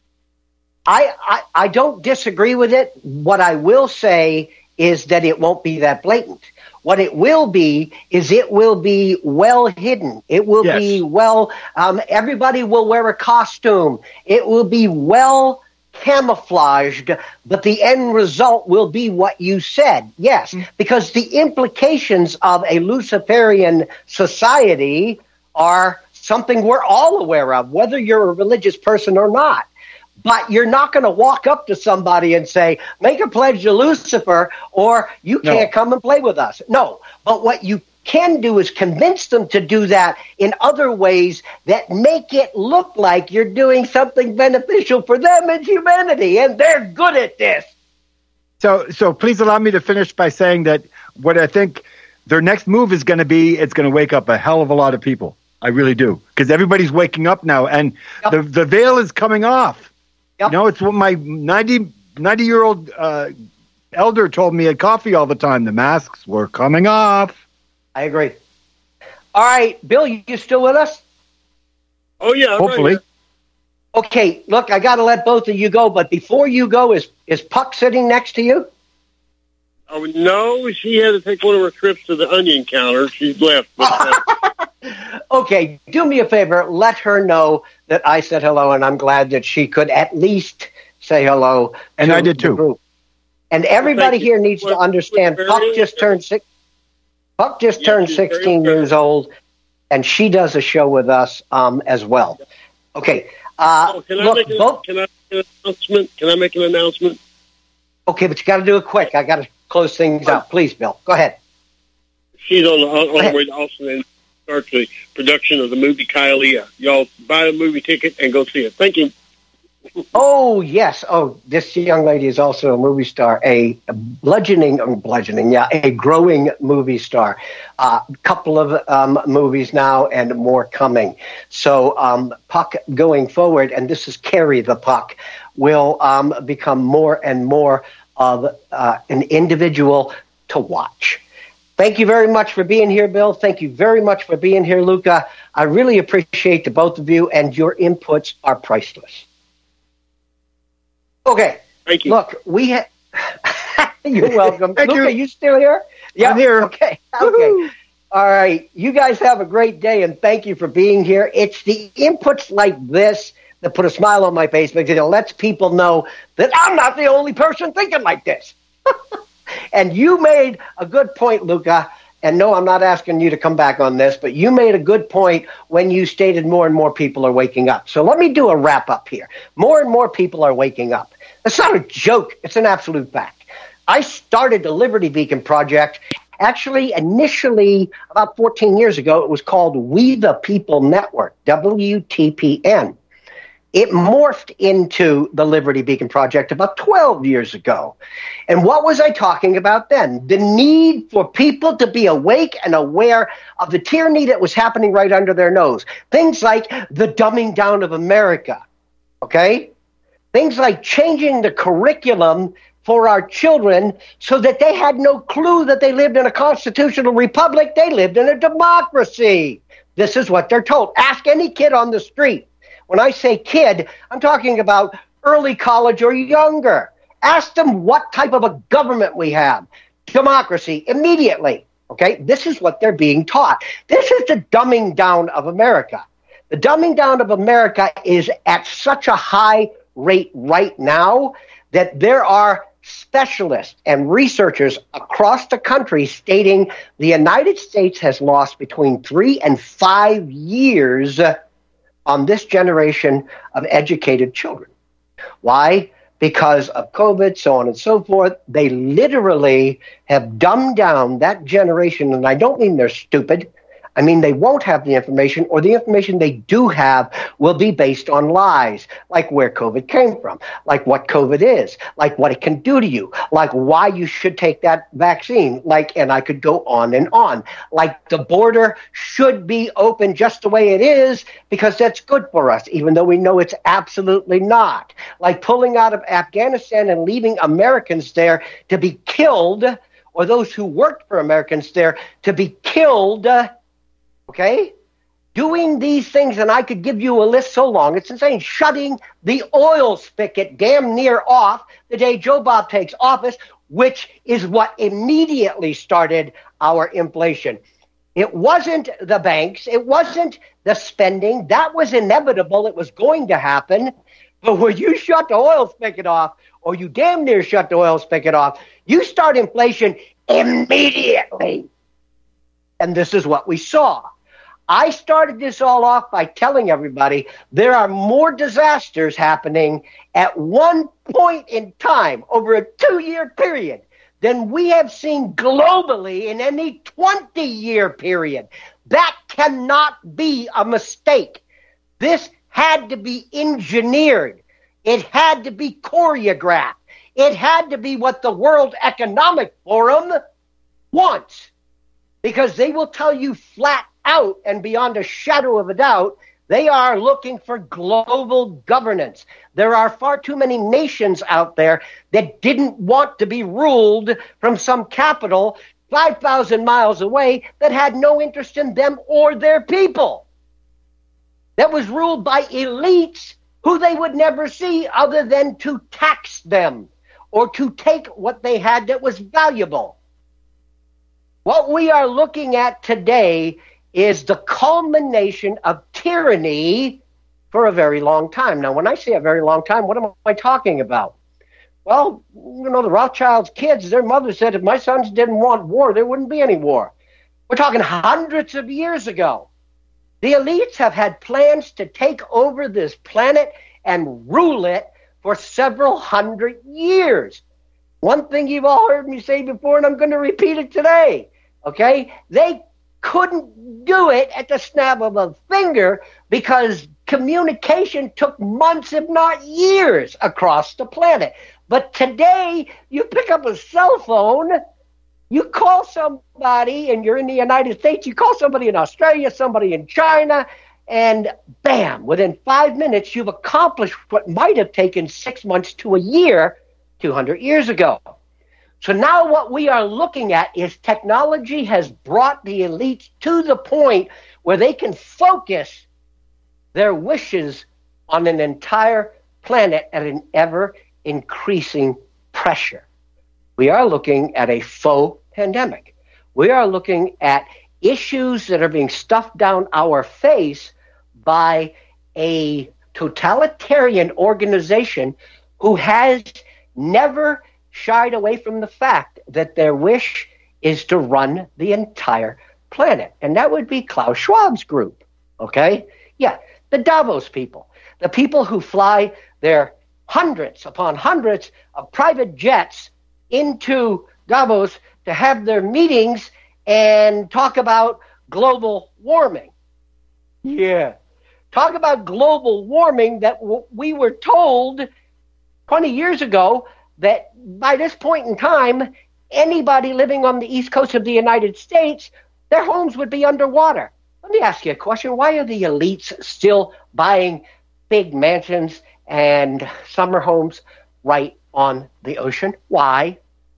I, I I don't disagree with it. What I will say is that it won't be that blatant. What it will be is it will be well hidden. It will Yes. be well, um, everybody will wear a costume. It will be well camouflaged, but the end result will be what you said. Yes, because the implications of a Luciferian society are something we're all aware of, whether you're a religious person or not. But you're not going to walk up to somebody and say, make a pledge to Lucifer, or you No. can't come and play with us. No. But what you can do is convince them to do that in other ways that make it look like you're doing something beneficial for them and humanity. And they're good at this. So, so please allow me to finish by saying that what I think their next move is going to be, it's going to wake up a hell of a lot of people. I really do. Because everybody's waking up now, and Yep. the, the veil is coming off. Yep. You know, it's what my ninety, ninety-year-old uh, elder told me at coffee all the time. The masks were coming off. I agree. All right, Bill, you, you still with us? Oh, yeah. I'm right Hopefully. here. Okay, look, I got to let both of you go, but before you go, is, is Puck sitting next to you? Oh, no, she had to take one of her trips to the onion counter. She's left. But, uh, Okay, do me a favor. Let her know that I said hello, and I'm glad that she could at least say hello. And to I did the too. group. And everybody Thank you. here needs to Well, understand. very Puck just interesting. turned six. Puck just Yeah, turned she's very sixteen good. years old, and she does a show with us um, as well. Okay. Uh, oh, can, I look, make an, both. can I make an announcement? Can I make an announcement? Okay, but you got to do it quick. I got to close things out. Please, Bill, go ahead. She's on, on, on ahead. her way to Austin and start the production of the movie Kylie. Y'all buy a movie ticket and go see it. Thank you. Oh, yes. Oh, this young lady is also a movie star, a bludgeoning, um, bludgeoning, yeah, a growing movie star. A uh, couple of um, movies now and more coming. So um, Puck going forward, and this is Carrie the Puck, will um, become more and more of uh, an individual to watch. Thank you very much for being here, Bill. Thank you very much for being here, Luca. I really appreciate the both of you, and your inputs are priceless. Okay. Thank you. Look, we ha- You're welcome. Thank Luca, you. you still here? Yeah, I'm here. Okay. Okay. All right. You guys have a great day, and thank you for being here. It's the inputs like this that put a smile on my face because it lets people know that I'm not the only person thinking like this. And you made a good point, Luca. And no, I'm not asking you to come back on this, but you made a good point when you stated more and more people are waking up. So let me do a wrap up here. More and more people are waking up. It's not a joke. It's an absolute fact. I started the Liberty Beacon Project actually initially about fourteen years ago. It was called We the People Network, W T P N. It morphed into the Liberty Beacon Project about twelve years ago. And what was I talking about then? The need for people to be awake and aware of the tyranny that was happening right under their nose. Things like the dumbing down of America, okay? Things like changing the curriculum for our children so that they had no clue that they lived in a constitutional republic. They lived in a democracy. This is what they're told. Ask any kid on the street. When I say kid, I'm talking about early college or younger. Ask them what type of a government we have. Democracy, immediately. Okay? This is what they're being taught. This is the dumbing down of America. The dumbing down of America is at such a high rate right now that there are specialists and researchers across the country stating the United States has lost between three and five years on this generation of educated children. Why? Because of COVID, so on and so forth. They literally have dumbed down that generation, and I don't mean they're stupid. I mean, they won't have the information, or the information they do have will be based on lies, like where COVID came from, like what COVID is, like what it can do to you, like why you should take that vaccine, like, and I could go on and on, like the border should be open just the way it is because that's good for us, even though we know it's absolutely not, like pulling out of Afghanistan and leaving Americans there to be killed, or those who worked for Americans there to be killed. Okay? doing these things, and I could give you a list so long, it's insane. Shutting the oil spigot damn near off the day Joe Bob takes office, which is what immediately started our inflation. It wasn't the banks. It wasn't the spending. That was inevitable. It was going to happen. But when you shut the oil spigot off, or you damn near shut the oil spigot off, you start inflation immediately. And this is what we saw. I started this all off by telling everybody there are more disasters happening at one point in time over a two-year period than we have seen globally in any twenty-year period. That cannot be a mistake. This had to be engineered. It had to be choreographed. It had to be what the World Economic Forum wants, because they will tell you flat out and beyond a shadow of a doubt, they are looking for global governance. There are far too many nations out there that didn't want to be ruled from some capital five thousand miles away that had no interest in them or their people. That was ruled by elites who they would never see other than to tax them or to take what they had that was valuable. What we are looking at today is the culmination of tyranny for a very long time. Now, when I say a very long time, what am I talking about? Well, you know, the Rothschilds' kids, their mother said if my sons didn't want war, there wouldn't be any war. We're talking hundreds of years ago. The elites have had plans to take over this planet and rule it for several hundred years. One thing you've all heard me say before, and I'm going to repeat it today, okay? They couldn't do it at the snap of a finger because communication took months, if not years, across the planet. But today, you pick up a cell phone, you call somebody, and you're in the United States, you call somebody in Australia, somebody in China, and bam, within five minutes, you've accomplished what might have taken six months to a year two hundred years ago. So now what we are looking at is technology has brought the elites to the point where they can focus their wishes on an entire planet at an ever-increasing pressure. We are looking at a faux pandemic. We are looking at issues that are being stuffed down our face by a totalitarian organization who has never shied away from the fact that their wish is to run the entire planet. And that would be Klaus Schwab's group, okay? Yeah, the Davos people, the people who fly their hundreds upon hundreds of private jets into Davos to have their meetings and talk about global warming. Yeah. Talk about global warming that w- we were told twenty years ago that by this point in time, anybody living on the east coast of the United States, their homes would be underwater. Let me ask you a question. Why are the elites still buying big mansions and summer homes right on the ocean? Why?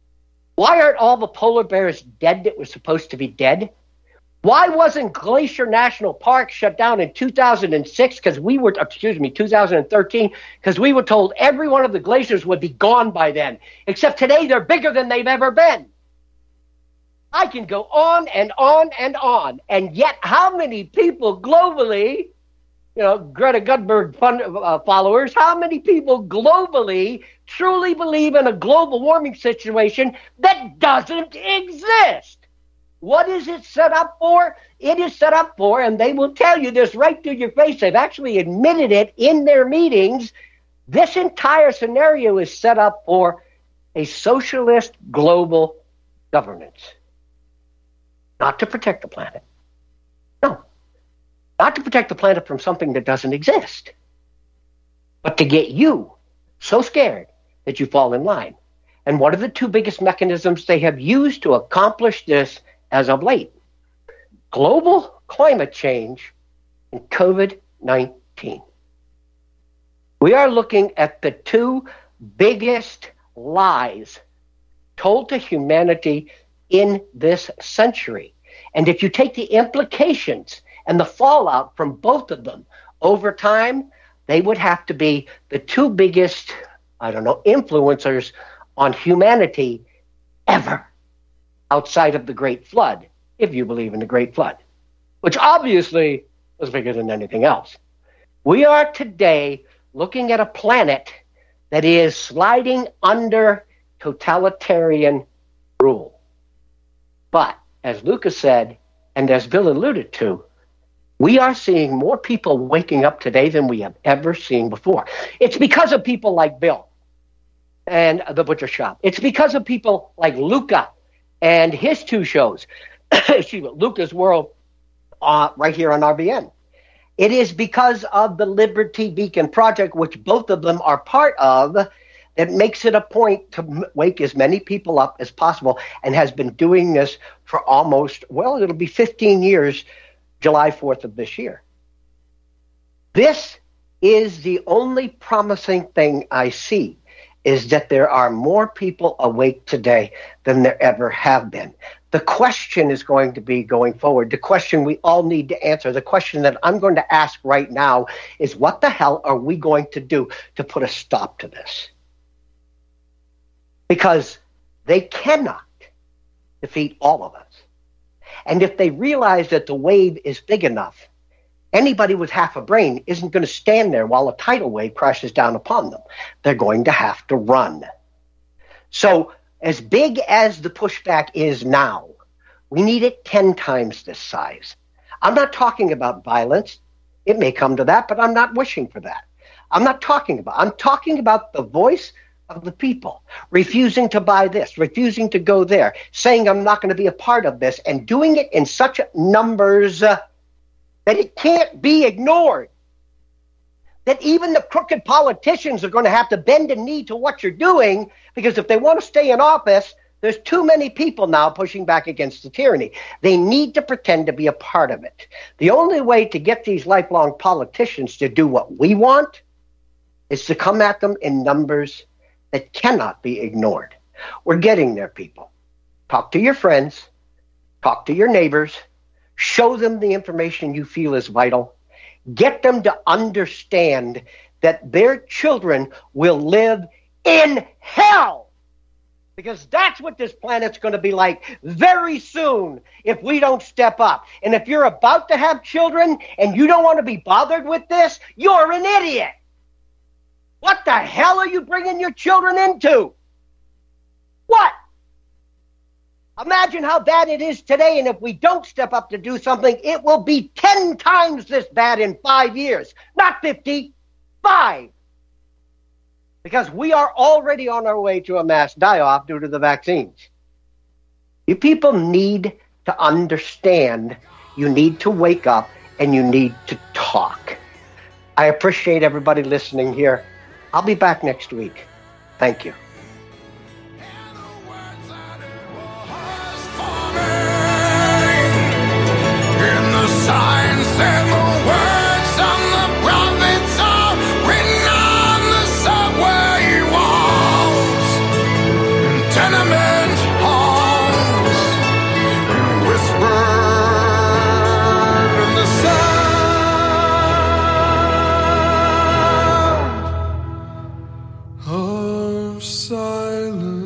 Why aren't all the polar bears dead that were supposed to be dead? Why wasn't Glacier National Park shut down in two thousand six? Because we were, excuse me, two thousand thirteen, because we were told every one of the glaciers would be gone by then. Except today they're bigger than they've ever been. I can go on and on and on. And yet how many people globally, you know, Greta Thunberg fun, uh, followers, how many people globally truly believe in a global warming situation that doesn't exist? What is it set up for? It is set up for, and they will tell you this right to your face. They've actually admitted it in their meetings. This entire scenario is set up for a socialist global governance. Not to protect the planet. No. Not to protect the planet from something that doesn't exist. But to get you so scared that you fall in line. And what are the two biggest mechanisms they have used to accomplish this as of late? Global climate change and COVID nineteen. We are looking at the two biggest lies told to humanity in this century. And if you take the implications And the fallout from both of them over time, they would have to be the two biggest, I don't know, influencers on humanity ever outside of the Great Flood, if you believe in the Great Flood, which obviously was bigger than anything else. We are today looking at a planet that is sliding under totalitarian rule. But as Lucas said, and as Bill alluded to, we are seeing more people waking up today than we have ever seen before. It's because of people like Bill and The Butcher Shop. It's because of people like Luca and his two shows, excuse me, Luca's World, uh, right here on R B N. It is because of the Liberty Beacon Project, which both of them are part of, that makes it a point to wake as many people up as possible, and has been doing this for almost, well, it'll be fifteen years, July fourth of this year. This is the only promising thing I see, is that there are more people awake today than there ever have been. The question is going to be going forward. The question we all need to answer, the question that I'm going to ask right now is, what the hell are we going to do to put a stop to this? Because they cannot defeat all of us. And if they realize that the wave is big enough, anybody with half a brain isn't going to stand there while a tidal wave crashes down upon them. They're going to have to run. So as big as the pushback is now, we need it ten times this size. I'm not talking about violence. It may come to that, but I'm not wishing for that. I'm not talking about, I'm talking about the voice of the people, refusing to buy this, refusing to go there, saying I'm not going to be a part of this, and doing it in such numbers uh, that it can't be ignored. That even the crooked politicians are going to have to bend a knee to what you're doing, because if they want to stay in office, there's too many people now pushing back against the tyranny. They need to pretend to be a part of it. The only way to get these lifelong politicians to do what we want is to come at them in numbers that cannot be ignored. We're getting there, people. Talk to your friends. Talk to your neighbors. Show them the information you feel is vital. Get them to understand that their children will live in hell. Because that's what this planet's going to be like very soon if we don't step up. And if you're about to have children and you don't want to be bothered with this, you're an idiot. What the hell are you bringing your children into? What? Imagine how bad it is today, and if we don't step up to do something, it will be ten times this bad in five years. Not fifty, five. Because we are already on our way to a mass die-off due to the vaccines. You people need to understand, you need to wake up, and you need to talk. I appreciate everybody listening here. I'll be back next week. Thank you. Signs and the words on the prophets are written on the subway walls, in tenement halls, and whispered in the sound of silence.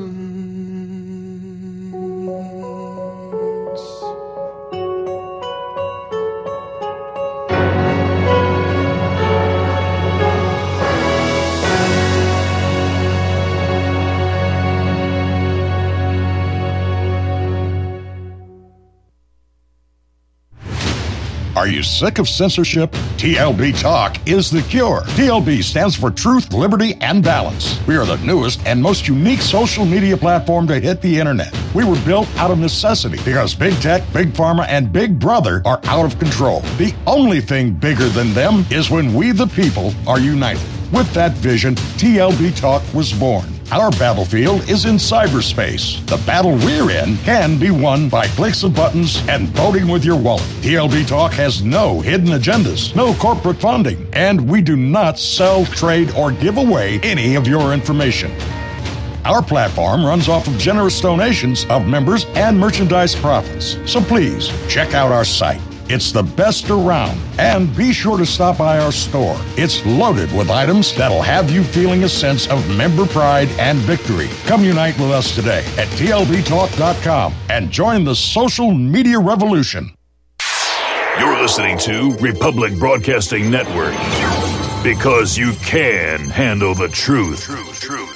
Are you sick of censorship? T L B Talk is the cure. T L B stands for Truth, Liberty, and Balance. We are the newest and most unique social media platform to hit the internet. We were built out of necessity because Big Tech, Big Pharma, and Big Brother are out of control. The only thing bigger than them is when we the people are united. With that vision, T L B Talk was born. Our battlefield is in cyberspace. The battle we're in can be won by clicks of buttons and voting with your wallet. T L B Talk has no hidden agendas, no corporate funding, and we do not sell, trade, or give away any of your information. Our platform runs off of generous donations of members and merchandise profits. So please check out our site, It's the best around. And be sure to stop by our store. It's loaded with items that'll have you feeling a sense of member pride and victory. Come unite with us today at T L B talk dot com and join the social media revolution. You're listening to Republic Broadcasting Network, because you can handle the truth. Truth, truth.